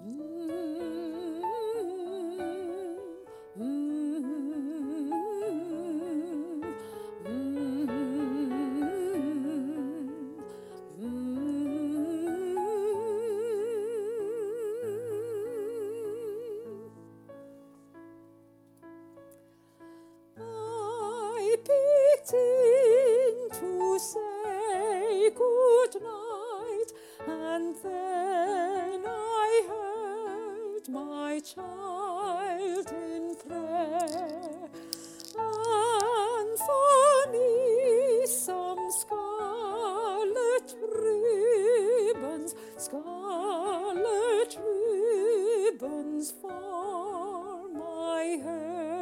In to say good night, and then I heard my child in prayer, and for me some scarlet ribbons for my hair.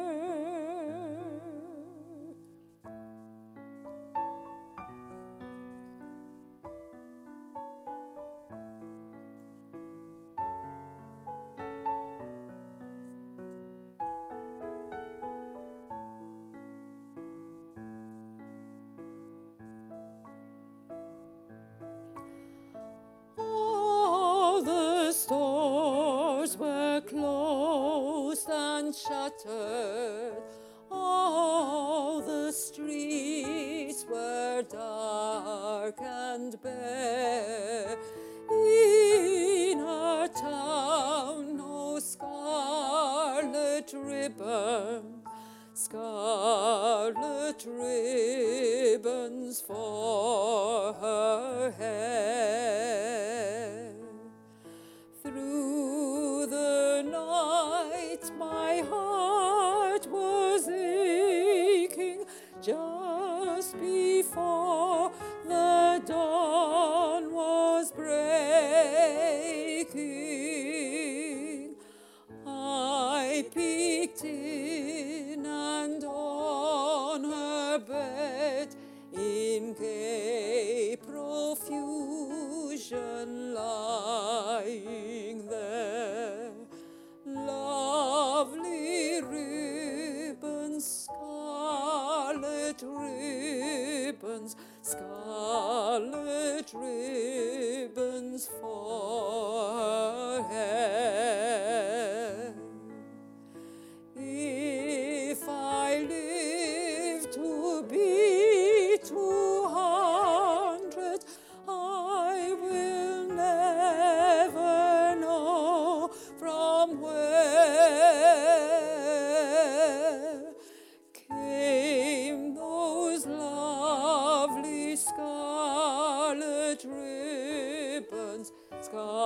Stores were closed and shuttered, all the streets were dark and bare. In our town no scarlet ribbons for her hair. Through the night my heart was aching, just before the dawn was breaking. I peeked in, and on her bed in gay profusion lying there, lovely ribbons, scarlet ribbons for her hair. If I live to be 200, I will never know from where came those lovely scarlet ribbons.